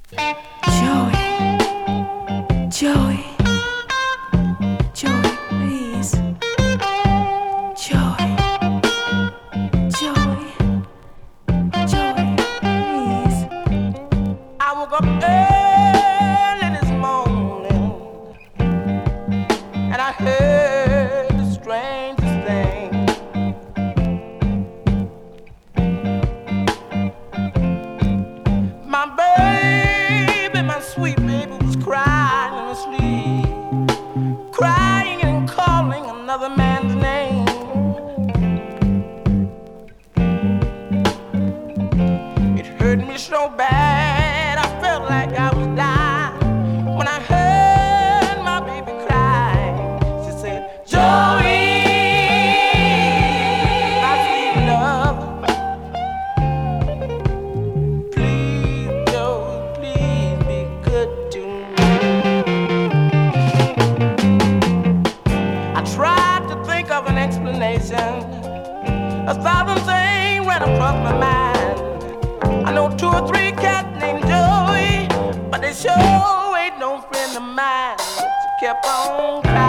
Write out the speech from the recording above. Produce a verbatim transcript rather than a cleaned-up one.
Joey, Joey, Joey, please. Joey, Joey, Joey, please. I woke up early this morning and I heard the strangest thing. My baby, my sweet baby was crying in her sleep, crying and calling another man's name. It hurt me so bad, I felt like I was dying. When I heard my baby cry, she said, Joey, my sweet love, please, Joey, please be good to me. I tried to think of an explanation. A thousand things ran across my mind. I know two or three cats named Joey, but they sure ain't no friend of mine. She kept on crying.